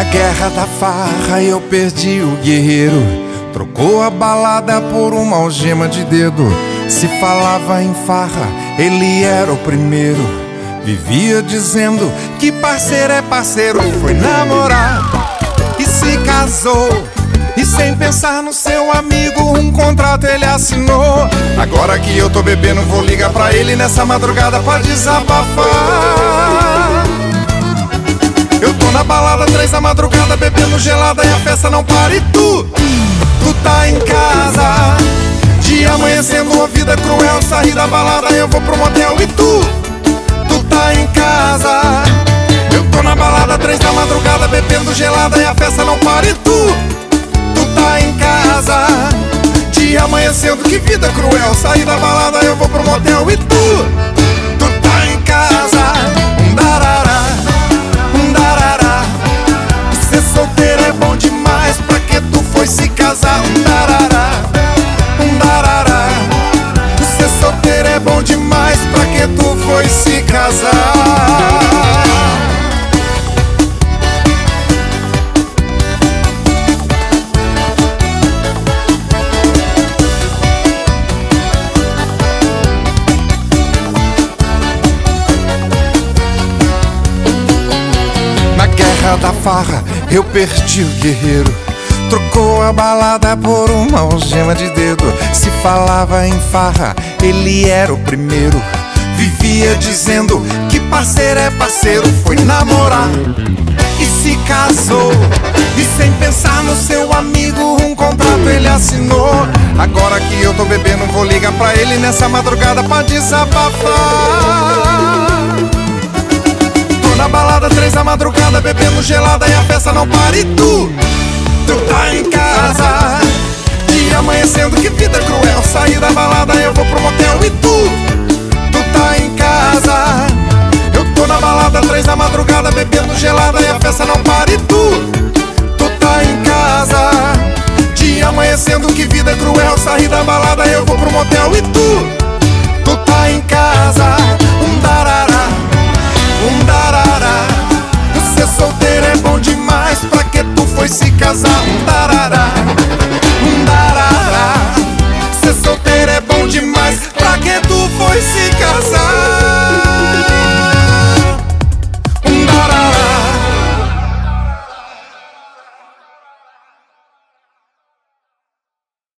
guerra da farra eu perdi o guerreiro. Trocou a balada por uma algema de dedo. Se falava em farra, ele era o primeiro. Vivia dizendo que parceiro é parceiro. Foi namorar e se casou, e sem pensar no seu amigo um contrato ele assinou. Agora que eu tô bebendo vou ligar pra ele nessa madrugada pra desabafar. Eu tô na balada 3 da madrugada bebendo gelada e a festa não para. E tu tá em casa, dia amanhecendo, uma vida cruel. Saí da balada eu vou pro motel. E tu tá em casa, eu tô na balada 3 da madrugada bebendo gelada e a festa não para. E tu tá em casa, dia amanhecendo, que vida cruel. Saí da balada eu vou pro motel. E tu tá em casa, darará, darará. Ser solteiro é bom demais, pra que tu foi se casar? Darará, darará. Ser solteiro é bom demais, pra que tu foi se casar? Da farra eu perdi o guerreiro. Trocou a balada por uma algema de dedo. Se falava em farra, ele era o primeiro. Vivia dizendo que parceiro é parceiro. Foi namorar e se casou, e sem pensar no seu amigo um contrato ele assinou. Agora que eu tô bebendo vou ligar pra ele nessa madrugada pra desabafar. Na balada 3 da madrugada bebendo gelada e a festa não para. E tu tá em casa, dia amanhecendo, que vida cruel. Saí da balada eu vou pro motel. E tu tá em casa, eu tô na balada 3 da madrugada bebendo gelada e a festa não para. E tu tá em casa, dia amanhecendo, que vida cruel. Saí da balada eu vou pro motel. E tu tá em casa, darará, darará. Ser solteiro é bom demais, pra que tu foi se casar?